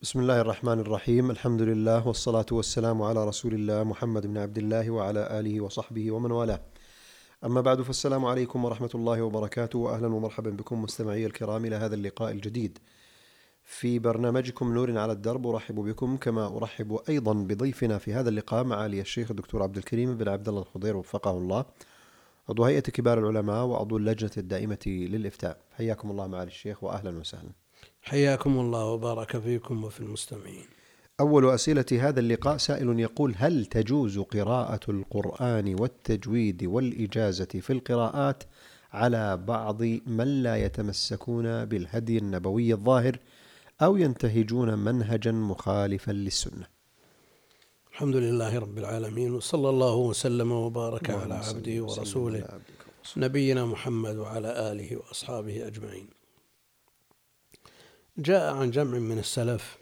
بسم الله الرحمن الرحيم. الحمد لله والصلاة والسلام على رسول الله محمد بن عبد الله وعلى آله وصحبه ومن والاه. أما بعد، فالسلام عليكم ورحمة الله وبركاته، وأهلا ومرحبا بكم مستمعي الكرام إلى هذا اللقاء الجديد في برنامجكم نور على الدرب. أرحب بكم كما أرحب أيضا بضيفنا في هذا اللقاء معالي الشيخ الدكتور عبد الكريم بن عبد الله الخضير وفقه الله، عضو هيئة كبار العلماء وعضو اللجنة الدائمة للإفتاء. حياكم الله معالي الشيخ وأهلا وسهلا. حياكم الله وبارك فيكم وفي المستمعين. أول أسئلة هذا اللقاء سائل يقول: هل تجوز قراءة القرآن والتجويد والإجازة في القراءات على بعض من لا يتمسكون بالهدي النبوي الظاهر أو ينتهجون منهجا مخالفا للسنة؟ الحمد لله رب العالمين، وصلى الله وسلم وبارك على عبده ورسوله نبينا محمد وعلى آله وأصحابه أجمعين. جاء عن جمع من السلف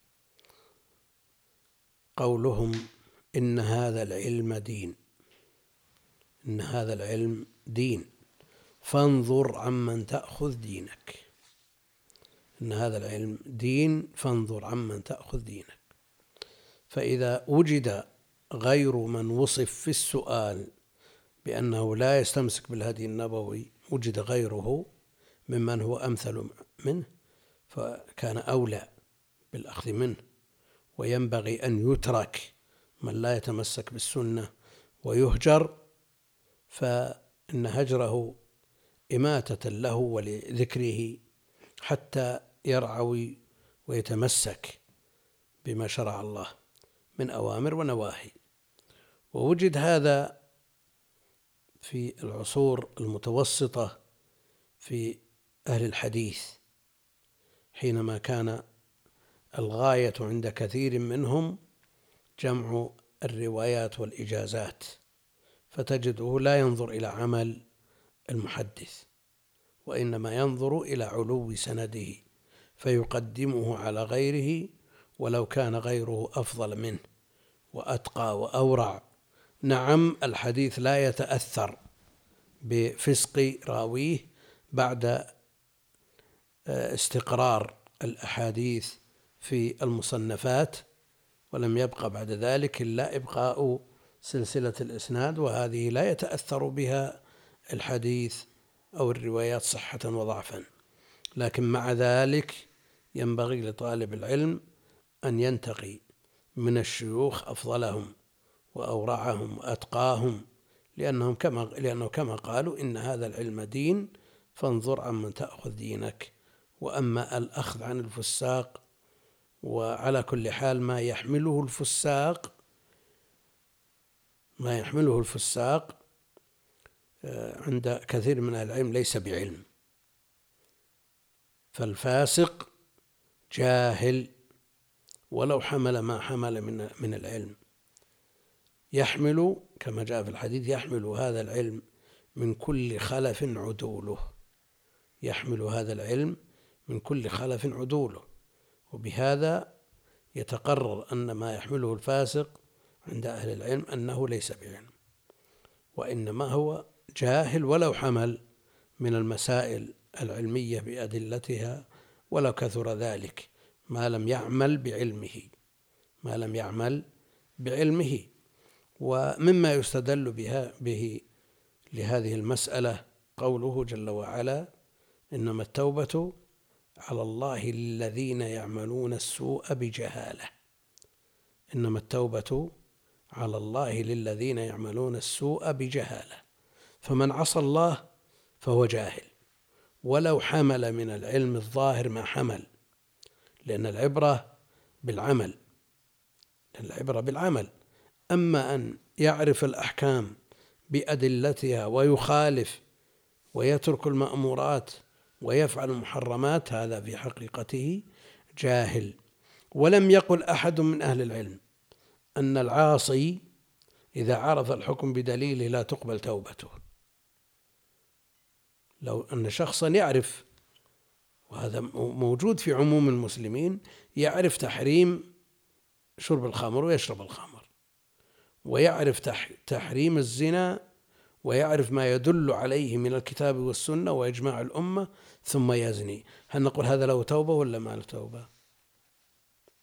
قولهم: إن هذا العلم دين، إن هذا العلم دين، فانظر عمن تأخذ دينك. إن هذا العلم دين، فانظر عمن تأخذ دينك. فإذا وجد غير من وصف في السؤال بأنه لا يستمسك بالهدي النبوي، وجد غيره ممن هو أمثل منه، فكان أولى بالأخذ منه. وينبغي أن يترك من لا يتمسك بالسنة ويهجر، فإن هجره إماتة له ولذكره حتى يرعوي ويتمسك بما شرع الله من أوامر ونواهي. ووجد هذا في العصور المتوسطة في أهل الحديث، حينما كان الغاية عند كثير منهم جمع الروايات والإجازات، فتجده لا ينظر إلى عمل المحدث، وإنما ينظر إلى علو سنده فيقدمه على غيره ولو كان غيره أفضل منه وأتقى وأورع. نعم، الحديث لا يتأثر بفسق راويه بعد استقرار الأحاديث في المصنفات، ولم يبقى بعد ذلك إلا إبقاء سلسلة الإسناد، وهذه لا يتأثر بها الحديث أو الروايات صحة وضعفا. لكن مع ذلك ينبغي لطالب العلم أن ينتقي من الشيوخ أفضلهم وأورعهم وأتقاهم، لأنه كما قالوا: إن هذا العلم دين، فانظر عمن تأخذ دينك. وأما الأخذ عن الفساق، وعلى كل حال ما يحمله الفساق عند كثير من العلم ليس بعلم. فالفاسق جاهل ولو حمل ما حمل من العلم، يحمل كما جاء في الحديث: يحمل هذا العلم من كل خلف عدوله، يحمل هذا العلم من كل خلف عدوله. وبهذا يتقرر أن ما يحمله الفاسق عند أهل العلم أنه ليس بعلم، وإنما هو جاهل ولو حمل من المسائل العلمية بأدلتها ولو كثر ذلك، ما لم يعمل بعلمه. ومما يستدل به لهذه المسألة قوله جل وعلا: إنما التوبة على الله للذين يعملون السوء بجهالة. إنما التوبة على الله للذين يعملون السوء بجهالة، فمن عصى الله فهو جاهل ولو حمل من العلم الظاهر ما حمل، لأن العبرة بالعمل. أما أن يعرف الأحكام بأدلتها ويخالف ويترك المأمورات ويفعل المحرمات، هذا في حقيقته جاهل. ولم يقل أحد من أهل العلم أن العاصي إذا عرف الحكم بدليله لا تقبل توبته. لو أن شخصا يعرف، وهذا موجود في عموم المسلمين، يعرف تحريم شرب الخمر ويشرب الخمر، ويعرف تحريم الزنا، ويعرف ما يدل عليه من الكتاب والسنة وإجماع الأمة، ثم يزني، هل نقول هذا له توبة ولا ما له توبة؟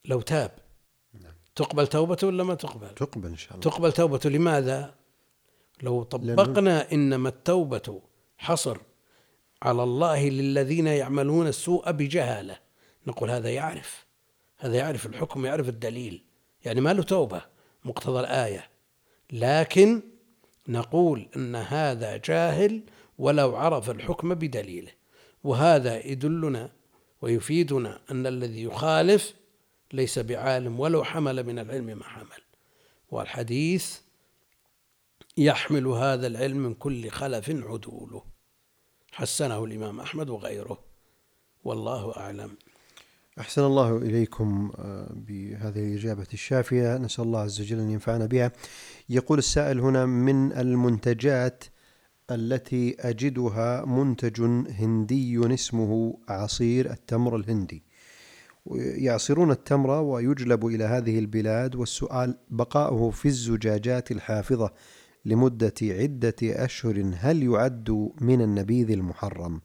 لو تاب تقبل توبته ولا ما تقبل؟ تقبل إن شاء الله. تقبل توبته. لماذا؟ لو طبقنا إنما التوبة حصر على الله للذين يعملون السوء بجهالة، نقول هذا يعرف الحكم، يعرف الدليل، يعني ما له توبة مقتضى الآية. لكن نقول أن هذا جاهل ولو عرف الحكم بدليله، وهذا يدلنا ويفيدنا أن الذي يخالف ليس بعالم ولو حمل من العلم ما حمل، والحديث يحمل هذا العلم من كل خلف عدوله، حسنه الإمام أحمد وغيره، والله أعلم. أحسن الله إليكم بهذه الإجابة الشافية، نسأل الله عز وجل أن ينفعنا بها. يقول السائل هنا: من المنتجات التي أجدها منتج هندي اسمه عصير التمر الهندي، يعصرون التمر ويجلب إلى هذه البلاد، والسؤال: بقاؤه في الزجاجات الحافظة لمدة عدة أشهر هل يعد من النبيذ المحرم؟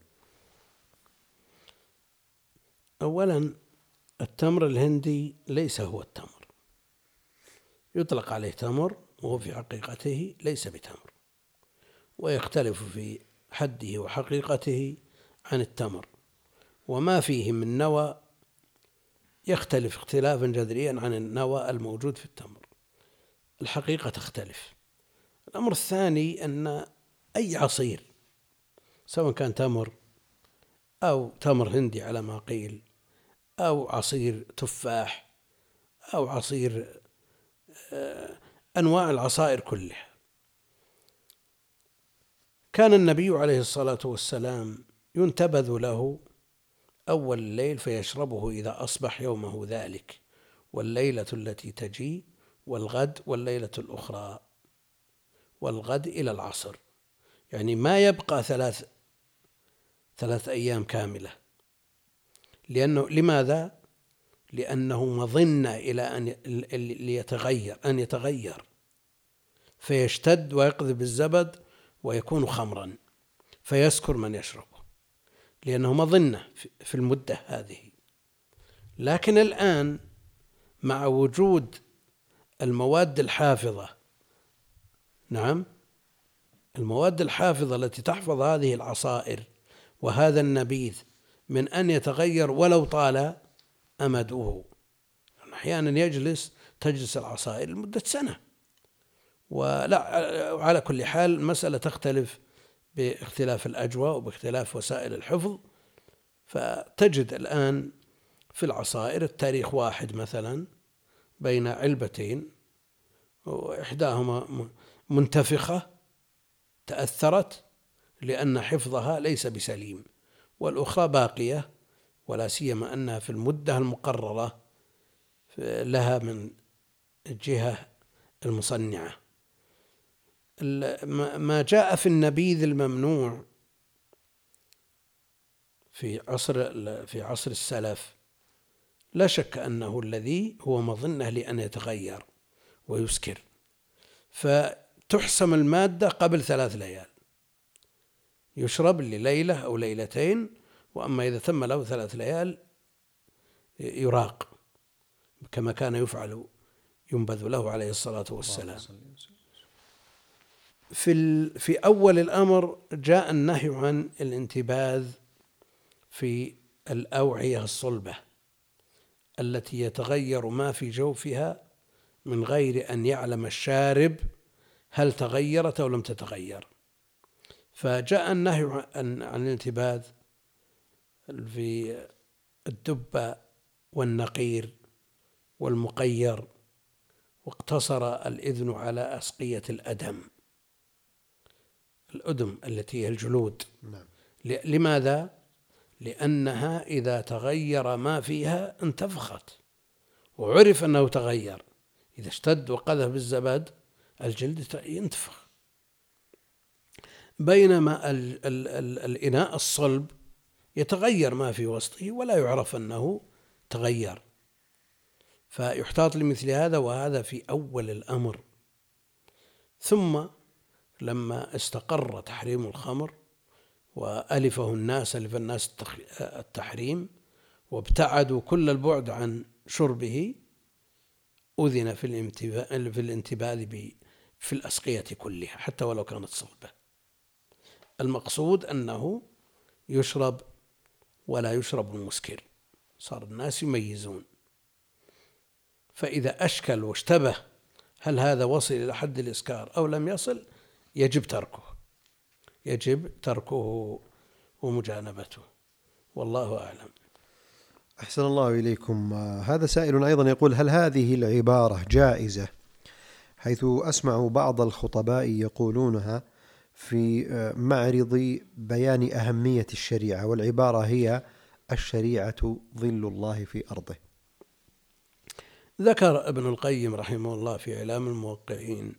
أولا التمر الهندي ليس هو التمر، يطلق عليه تمر وهو في حقيقته ليس بتمر، ويختلف في حده وحقيقته عن التمر، وما فيه من نوى يختلف اختلافا جذريا عن النوى الموجود في التمر، الحقيقة تختلف. الأمر الثاني أن أي عصير سواء كان تمر أو تمر هندي على ما قيل أو عصير تفاح أو عصير أنواع العصائر كلها، كان النبي عليه الصلاة والسلام ينتبذ له أول الليل فيشربه إذا أصبح يومه ذلك، والليلة التي تجي، والغد، والليلة الأخرى، والغد إلى العصر، يعني ما يبقى ثلاث أيام كاملة. لماذا؟ لأنه مظنة إلى أن يتغير فيشتد ويقذف الزبد ويكون خمرا فيسكر من يشربه، لأنه مظنة في المدة هذه. لكن الآن مع وجود المواد الحافظة، نعم، المواد الحافظة التي تحفظ هذه العصائر وهذا النبيذ من أن يتغير ولو طال أمده، أحيانا تجلس العصائر لمدة سنة، وعلى كل حال المسألة تختلف باختلاف الأجواء وباختلاف وسائل الحفظ. فتجد الآن في العصائر التاريخ واحد مثلا بين علبتين، وإحداهما منتفخة تأثرت لأن حفظها ليس بسليم، والأخرى باقية، ولا سيما أنها في المدة المقررة لها من الجهة المصنعة. ما جاء في النبيذ الممنوع في عصر السلف لا شك أنه الذي هو مظنة لأن يتغير ويسكر، فتحسم المادة قبل 3 ليال، يشرب لليلة أو ليلتين، وأما إذا تم له 3 ليال يراق كما كان يفعل ينبذ له عليه الصلاة والسلام. في أول الأمر جاء النهي عن الانتباذ في الأوعية الصلبة التي يتغير ما في جوفها من غير أن يعلم الشارب هل تغيرت أو لم تتغير. فجاء النهي عن الانتباذ في الدبة والنقير والمقير، واقتصر الإذن على أسقية الأدم التي هي الجلود. لماذا؟ لأنها إذا تغير ما فيها انتفخت وعرف أنه تغير، إذا اشتد وقذف بالزبد الجلد ينتفخ، بينما الإناء الصلب يتغير ما في وسطه ولا يعرف أنه تغير، فيحتاط لمثل هذا، وهذا في أول الأمر. ثم لما استقر تحريم الخمر وألف الناس التحريم، وابتعدوا كل البعد عن شربه أذن في الانتبال في الأسقية كلها حتى ولو كانت صلبة. المقصود أنه يشرب ولا يشرب المسكر، صار الناس يميزون، فإذا أشكل واشتبه هل هذا وصل إلى حد الإسكار أو لم يصل يجب تركه ومجانبته، والله أعلم. أحسن الله إليكم. هذا سائل أيضا يقول: هل هذه العبارة جائزة؟ حيث أسمع بعض الخطباء يقولونها في معرض بيان أهمية الشريعة، والعبارة هي: الشريعة ظل الله في أرضه. ذكر ابن القيم رحمه الله في إعلام الموقعين: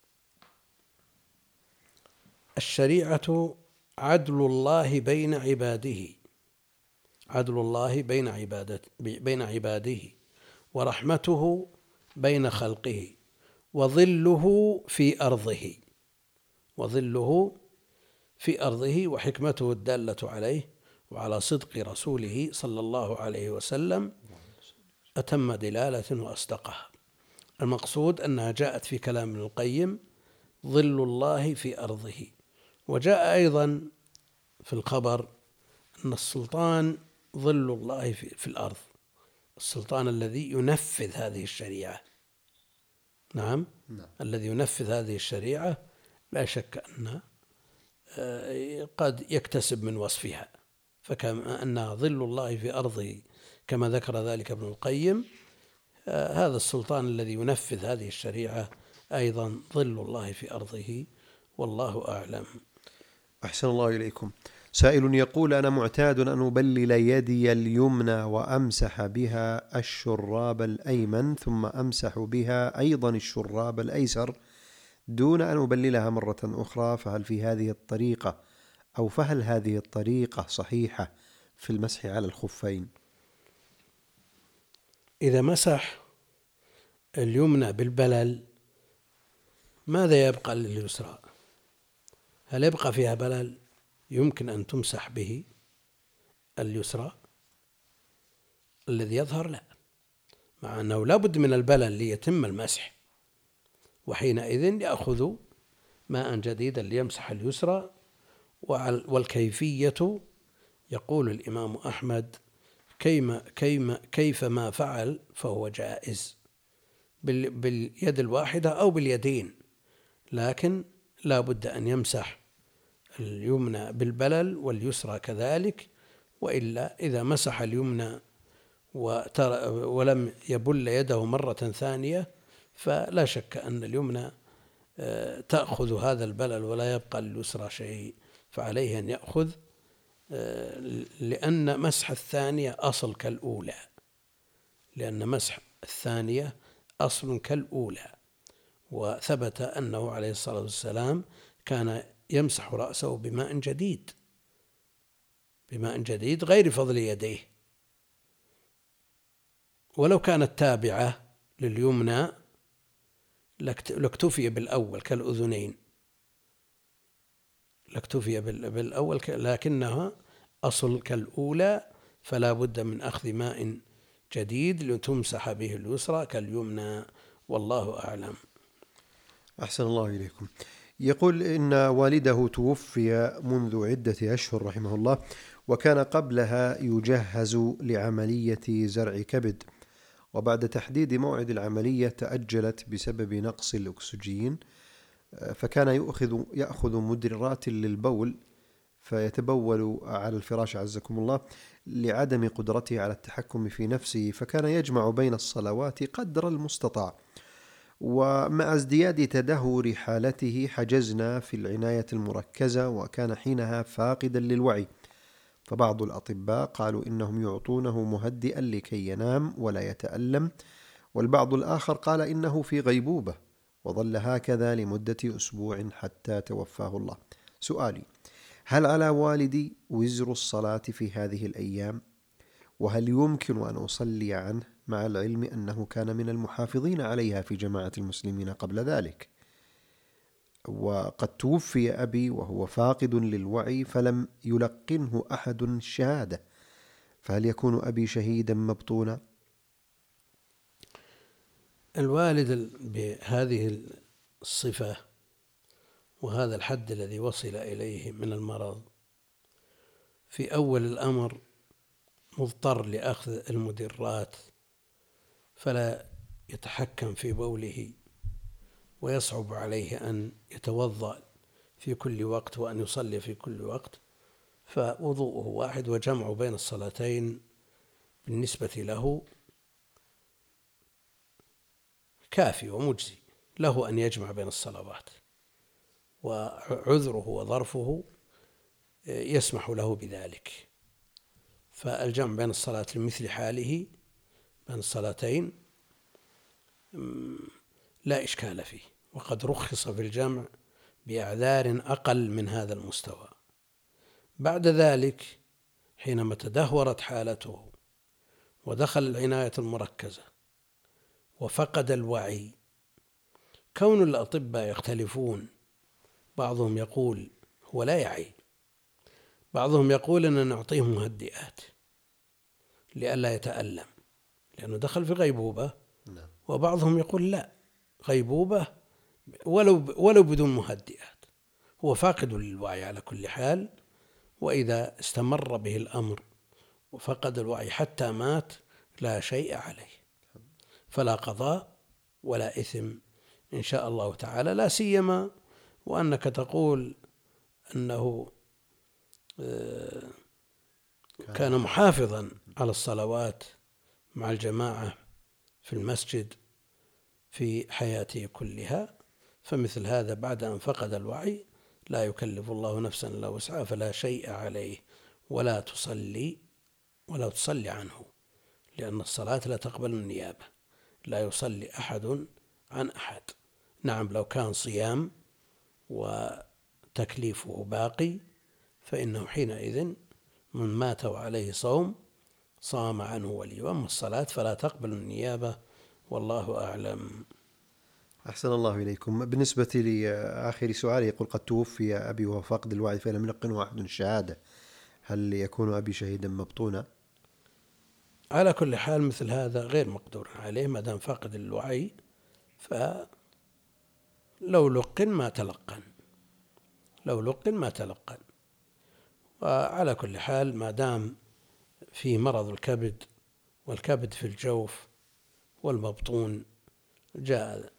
الشريعة عدل الله بين عباده، عدل الله بين عباده ورحمته بين خلقه، وظله في أرضه وحكمته الدالة عليه وعلى صدق رسوله صلى الله عليه وسلم أتم دلالة وأصدقها. المقصود أنها جاءت في كلام ابن القيم ظل الله في أرضه. وجاء أيضا في الخبر أن السلطان ظل الله في الأرض، السلطان الذي ينفذ هذه الشريعة. نعم. الذي ينفذ هذه الشريعة لا شك أن قد يكتسب من وصفها، فكما أنها ظل الله في أرضه كما ذكر ذلك ابن القيم، هذا السلطان الذي ينفذ هذه الشريعة أيضا ظل الله في أرضه، والله أعلم. أحسن الله إليكم. سائل يقول: أنا معتاد أن أبلل يدي اليمنى وأمسح بها الشراب الأيمن، ثم أمسح بها أيضا الشراب الأيسر دون أن أبللها مرة أخرى، فهل هذه الطريقة صحيحة في المسح على الخفين؟ إذا مسح اليمنى بالبلل ماذا يبقى لليسرى؟ هل يبقى فيها بلل يمكن أن تمسح به اليسرى؟ الذي يظهر لا، مع أنه لا بد من البلل ليتم المسح، وحينئذ يأخذ ماء جديدا ليمسح اليسرى. والكيفية يقول الإمام أحمد: كيف ما فعل فهو جائز، باليد الواحدة أو باليدين، لكن لا بد أن يمسح اليمنى بالبلل واليسرى كذلك، وإلا إذا مسح اليمنى ولم يبل يده مرة ثانية فلا شك أن اليمنى تأخذ هذا البلل ولا يبقى لليسرى شيء، فعليه أن يأخذ، لأن مسح الثانية أصل كالأولى، وثبت أنه عليه الصلاة والسلام كان يمسح رأسه بماء جديد غير فضل يديه، ولو كانت تابعة لليمنى لاكتفي بالأول كالأذنين، لكنها أصل كالأولى، فلا بد من أخذ ماء جديد لتمسح به اليسرى كاليمنى، والله أعلم. أحسن الله إليكم. يقول إن والده توفي منذ عدة أشهر رحمه الله، وكان قبلها يجهز لعملية زرع كبد، وبعد تحديد موعد العملية تأجلت بسبب نقص الأكسجين، فكان يأخذ مدرات للبول فيتبول على الفراش عزكم الله لعدم قدرته على التحكم في نفسه، فكان يجمع بين الصلوات قدر المستطاع. ومع ازدياد تدهور حالته حجزنا في العناية المركزة، وكان حينها فاقدا للوعي، فبعض الأطباء قالوا إنهم يعطونه مهدئا لكي ينام ولا يتألم، والبعض الآخر قال إنه في غيبوبة، وظل هكذا لمدة أسبوع حتى توفاه الله. سؤالي: هل على والدي وزر الصلاة في هذه الأيام؟ وهل يمكن أن أصلي عنه مع العلم أنه كان من المحافظين عليها في جماعة المسلمين قبل ذلك؟ وقد توفي أبي وهو فاقد للوعي فلم يلقنه أحد الشهادة، فهل يكون أبي شهيدا مبطونا؟ الوالد بهذه الصفة وهذا الحد الذي وصل إليه من المرض في أول الأمر مضطر لأخذ المدرات، فلا يتحكم في بوله، ويصعب عليه أن يتوضأ في كل وقت وأن يصلي في كل وقت، فوضوءه واحد وجمع بين الصلاتين بالنسبة له كافي ومجزي، له أن يجمع بين الصلوات، وعذره وظرفه يسمح له بذلك. فالجمع بين الصلاة لمثل حاله بين الصلاتين لا إشكال فيه، وقد رخص في الجمع بأعذار أقل من هذا المستوى. بعد ذلك حينما تدهورت حالته ودخل العناية المركزة وفقد الوعي، كون الأطباء يختلفون، بعضهم يقول هو لا يعي، بعضهم يقول أن نعطيه مهدئات لئلا يتألم لأنه دخل في غيبوبة، وبعضهم يقول لا، غيبوبة ولو بدون مهدئات، هو فاقد للوعي على كل حال، وإذا استمر به الأمر وفقد الوعي حتى مات لا شيء عليه، فلا قضاء ولا إثم إن شاء الله تعالى، لا سيما وأنك تقول أنه كان محافظا على الصلوات مع الجماعة في المسجد في حياته كلها، فمثل هذا بعد أن فقد الوعي لا يكلف الله نفسا إلا وسعها، فلا شيء عليه ولا تصلي عنه، لأن الصلاة لا تقبل النيابة، لا يصلي أحد عن أحد. نعم لو كان صيام وتكليفه باقي فإنه حينئذ من مات وعليه صوم صام عنه ولي، أما الصلاة فلا تقبل النيابة، والله أعلم. أحسن الله إليكم. بالنسبة لآخر سؤال، يقول قد توفي أبي وهو فاقد الوعي فلم يلقنه أحد الشهادة، هل يكون أبي شهيدا مبطونا؟ على كل حال مثل هذا غير مقدور عليه ما دام فاقد الوعي، فلو لقن ما تلقن، وعلى كل حال ما دام في مرض الكبد، والكبد في الجوف والمبطون، جاء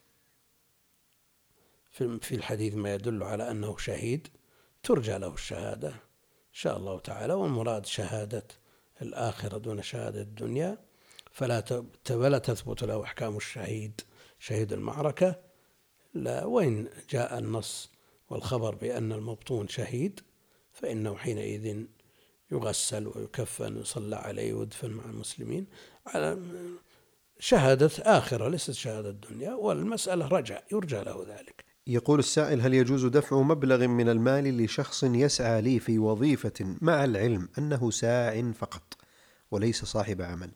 في الحديث ما يدل على أنه شهيد، ترجى له الشهادة إن شاء الله تعالى، والمراد شهادة الآخرة دون شهادة الدنيا، فلا تثبت له أحكام الشهيد شهيد المعركة، لا، وإن جاء النص والخبر بأن المبطون شهيد فإنه حينئذ يغسل ويكفن ويصلى عليه ويدفن مع المسلمين على شهادة آخرة ليست شهادة الدنيا، والمسألة رجاء يرجى له ذلك. يقول السائل: هل يجوز دفع مبلغ من المال لشخص يسعى لي في وظيفة مع العلم أنه ساع فقط وليس صاحب عمل؟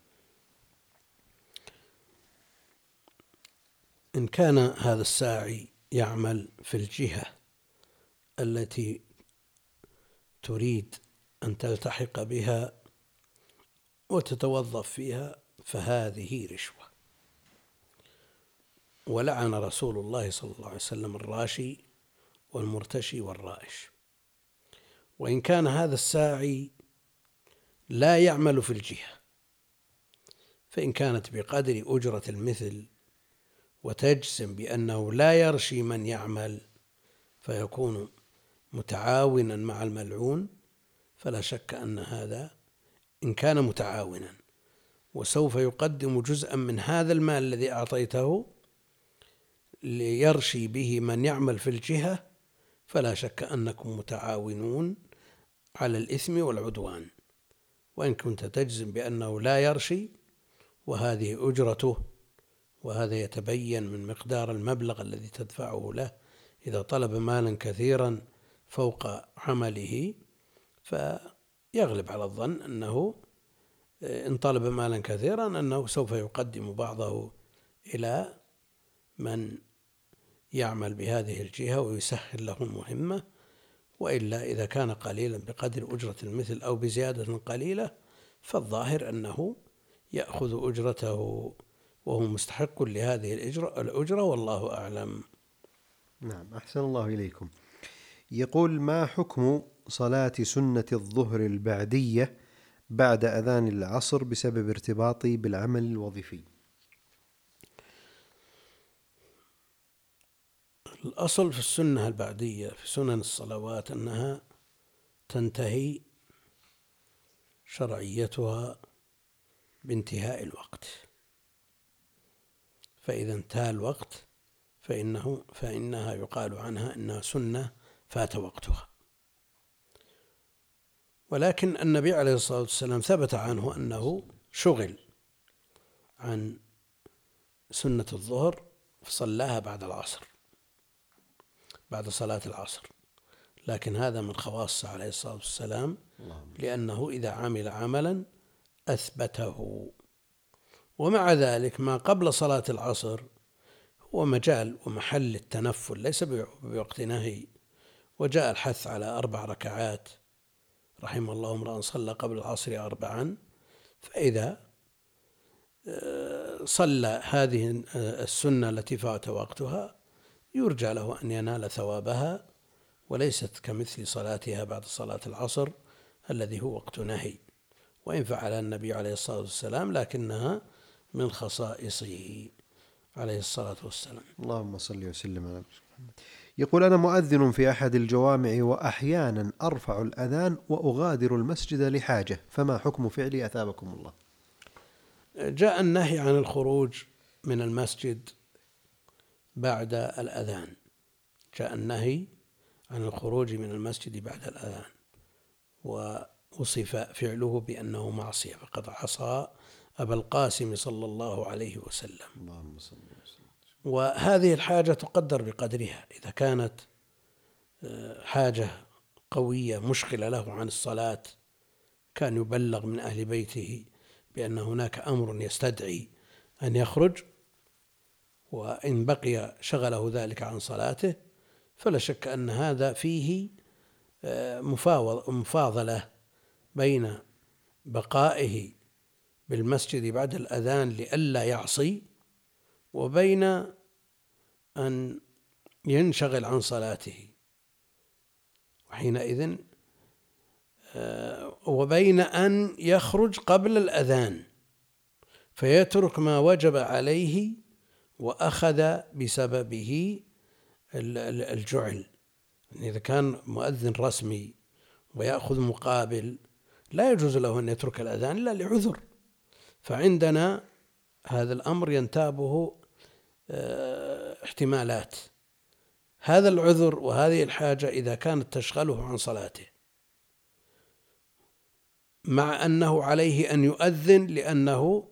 إن كان هذا الساعي يعمل في الجهة التي تريد أن تلتحق بها وتتوظف فيها فهذه رشوة، ولعن رسول الله صلى الله عليه وسلم الراشي والمرتشي والرائش. وإن كان هذا الساعي لا يعمل في الجهة، فإن كانت بقدر أجرة المثل وتجزم بأنه لا يرشي من يعمل فيكون متعاونا مع الملعون، فلا شك أن هذا إن كان متعاونا وسوف يقدم جزءا من هذا المال الذي أعطيته ليرشي به من يعمل في الجهة، فلا شك أنكم متعاونون على الإثم والعدوان. وإن كنت تجزم بأنه لا يرشي وهذه أجرته، وهذا يتبين من مقدار المبلغ الذي تدفعه له، إذا طلب مالا كثيرا فوق عمله فيغلب على الظن أنه إن طلب مالا كثيرا أنه سوف يقدم بعضه إلى من يعمل بهذه الجهة ويسهل له المهمة، وإلا إذا كان قليلا بقدر أجرة المثل أو بزيادة قليلة فالظاهر أنه يأخذ أجرته وهو مستحق لهذه الأجرة والله أعلم. نعم، أحسن الله إليكم. يقول: ما حكم صلاة سنة الظهر البعدية بعد أذان العصر بسبب ارتباطي بالعمل الوظيفي؟ الأصل في السنة البعدية في سنن الصلوات أنها تنتهي شرعيتها بانتهاء الوقت، فإذا انتهى الوقت فإنها يقال عنها أنها سنة فات وقتها. ولكن النبي عليه الصلاة والسلام ثبت عنه أنه شغل عن سنة الظهر فصلاها بعد العصر، بعد صلاة العصر، لكن هذا من خواصه عليه الصلاة والسلام، لأنه إذا عمل عملا أثبته. ومع ذلك ما قبل صلاة العصر هو مجال ومحل التنفل ليس بوقت نهي، وجاء الحث على 4 ركعات، رحم الله امرأ صلى قبل العصر 4، فإذا صلى هذه السنة التي فات وقتها يرجى له أن ينال ثوابها، وليست كمثل صلاتها بعد صلاة العصر الذي هو وقت نهي، وإن فعل النبي عليه الصلاة والسلام لكنها من خصائصه عليه الصلاة والسلام. اللهم صل وسلم على محمد. يقول: أنا مؤذن في أحد الجوامع وأحيانا أرفع الأذان وأغادر المسجد لحاجة، فما حكم فعلي أثابكم الله؟ جاء النهي عن الخروج من المسجد بعد الأذان، جاء النهي عن الخروج من المسجد بعد الأذان، ووصف فعله بأنه معصية، فقد عصى أبا القاسم صلى الله عليه وسلم. اللهم صل وسلم. وهذه الحاجة تقدر بقدرها، إذا كانت حاجة قوية مشغلة له عن الصلاة كان يبلغ من أهل بيته بأن هناك أمر يستدعي أن يخرج، وإن بقي شغله ذلك عن صلاته فلا شك أن هذا فيه مفاضلة بين بقائه بالمسجد بعد الأذان لئلا يعصي، وبين أن ينشغل عن صلاته، وحينئذ وبين أن يخرج قبل الأذان فيترك ما وجب عليه وأخذ بسببه الجعل. إذا كان مؤذن رسمي ويأخذ مقابل لا يجوز له أن يترك الأذان إلا لعذر، فعندنا هذا الأمر ينتابه احتمالات. هذا العذر وهذه الحاجة إذا كانت تشغله عن صلاته، مع أنه عليه أن يؤذن لأنه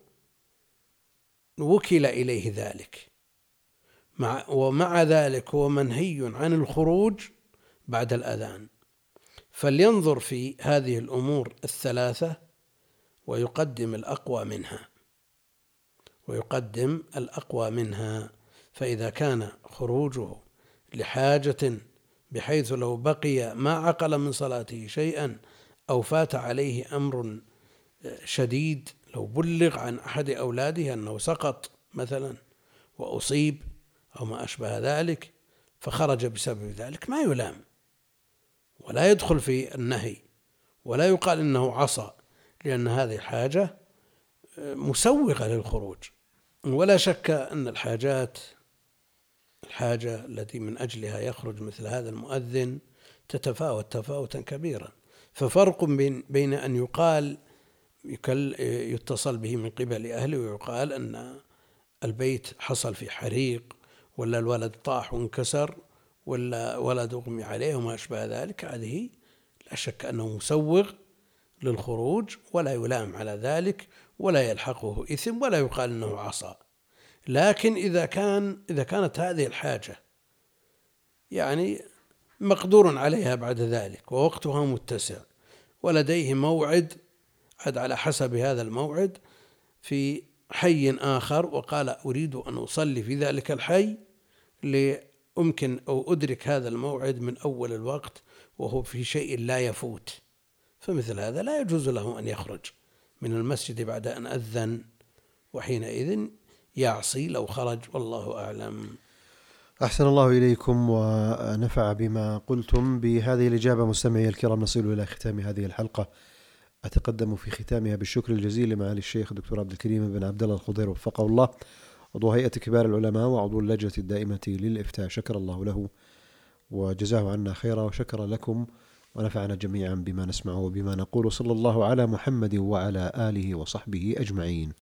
وكل إليه ذلك، ومع ذلك هو منهي عن الخروج بعد الأذان، فلينظر في هذه الأمور الثلاثة ويقدم الأقوى منها. فإذا كان خروجه لحاجة بحيث لو بقي ما عقل من صلاته شيئا أو فات عليه أمر شديد، لو بلغ عن أحد أولاده أنه سقط مثلا وأصيب أو ما أشبه ذلك فخرج بسبب ذلك، ما يلام ولا يدخل في النهي ولا يقال إنه عصى، لأن هذه حاجة مسوغة للخروج. ولا شك أن الحاجة التي من أجلها يخرج مثل هذا المؤذن تتفاوت تفاوتا كبيرا، ففرق بين أن يتصل به من قبل أهله ويقال أن البيت حصل في حريق ولا الولد طاح وانكسر ولا ولد أغمي عليه وما أشبه ذلك، هذه لا شك أنه مسوغ للخروج ولا يلام على ذلك ولا يلحقه إثم ولا يقال أنه عصى. لكن إذا كانت هذه الحاجة يعني مقدور عليها بعد ذلك ووقتها متسع ولديه موعد عد على حسب هذا الموعد في حي آخر وقال أريد أن أصلي في ذلك الحي لأمكن أو أدرك هذا الموعد من أول الوقت وهو في شيء لا يفوت، فمثل هذا لا يجوز له أن يخرج من المسجد بعد أن أذن، وحينئذ يعصي لو خرج، والله أعلم. أحسن الله إليكم ونفع بما قلتم. بهذه الإجابة مستمعي الكرام نصل إلى ختام هذه الحلقة. أتقدم في ختامها بالشكر الجزيل لمعالي الشيخ دكتور عبد الكريم بن عبد الله الخضير وفقه الله، عضو هيئة كبار العلماء وعضو اللجنة الدائمة للإفتاء، شكر الله له وجزاه عنا خيرا، وشكر لكم ونفعنا جميعا بما نسمع وبما نقول. صلى الله على محمد وعلى آله وصحبه أجمعين.